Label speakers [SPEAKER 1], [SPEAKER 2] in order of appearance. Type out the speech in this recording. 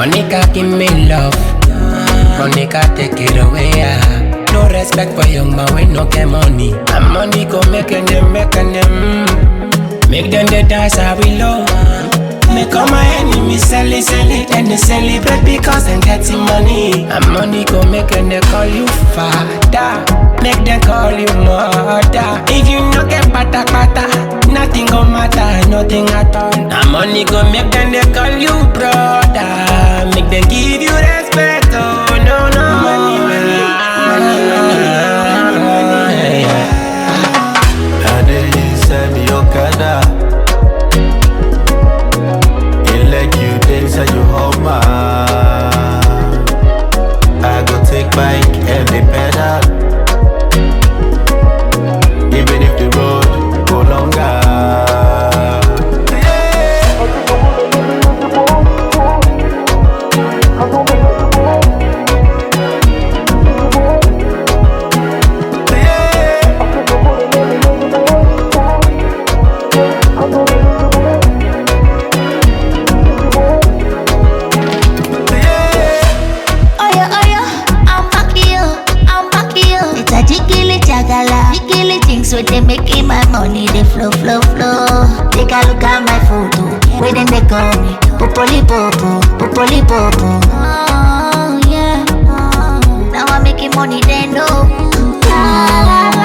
[SPEAKER 1] Money can give me love, money can take it away. No respect for young man when no get money. And money go making them. Make them the dance I will love. Make all my enemies sell it, and they celebrate because them getting money. And money go make them they call you father, make them call you mother. If you no get pata, nothing go matter, nothing at all. And money go make them they call you brother, make them give you respect. Oh no, money.
[SPEAKER 2] Now they send me your Okada. Like you dance and you hold my. I go take bike and they pedal. Even if the road go longer.
[SPEAKER 3] With them making my money, they flow. Take a look at my photo, where then they call me Popoli Popo. Oh yeah, now I'm making money, they know.